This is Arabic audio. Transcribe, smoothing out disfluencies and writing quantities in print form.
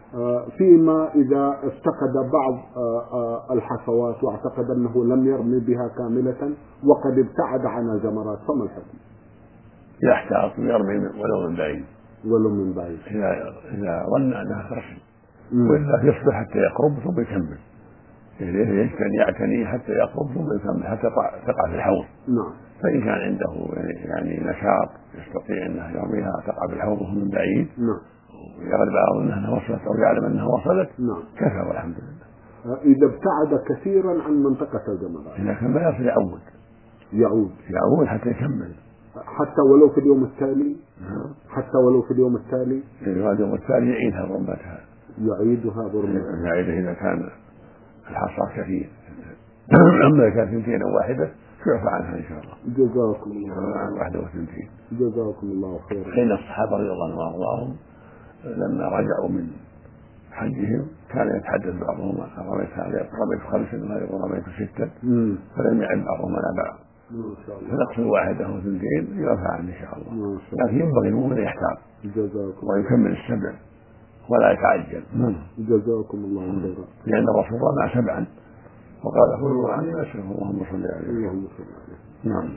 فيما إذا افتقد بعض الحصوات واعتقد أنه لم يرمي بها كاملة وقد ابتعد عن الجمرات، فما الحكم؟ يحتاط ويرمي ولو من بعيد، ولو من بعيد إذا ظن أنها ترمي، وإلا يصبر حتى يقرب ثم يكمل، يعتني حتى يقرب ثم يكمل حتى تقع في الحوض. نعم. فإن كان عنده يعني نشاط يستطيع أنه يرميها تقع في الحوض من بعيد، نعم، ويغلب على أنها وصلت أو يعلم أنها وصلت، نعم، كفى والحمد لله. إذا ابتعد كثيرا عن منطقة الجمرات إذا كان لا يصل يعود حتى يكمل، حتى ولو في اليوم التالي. حتى ولو في اليوم التالي اليوم التالي يعيدها برمتها، يعيدها إذا كان الحصى كثير. أما إذا كانت 2 أو 1 يعفى عنها إن شاء الله. جزاكم الله عن 1 و2. جزاكم الله خيرا. حين الصحابة رضي الله عنهم وأرضاهم لما رجعوا من حجهم كان يتحدث بعضهم: رميت 5 وهذا رميت 6، فلم يعد بعضهم على بعض. فنقص 1 أو 2 يرفع عنه إن شاء الله، لكن ينبغي المؤمن يحتاط ويكمل 7 ولا يتعجل. جزاكم الله خيرا. لأن الرسول رمى 7 وقال: خذوا عني ما شاء. اللهم صل عليه. نعم.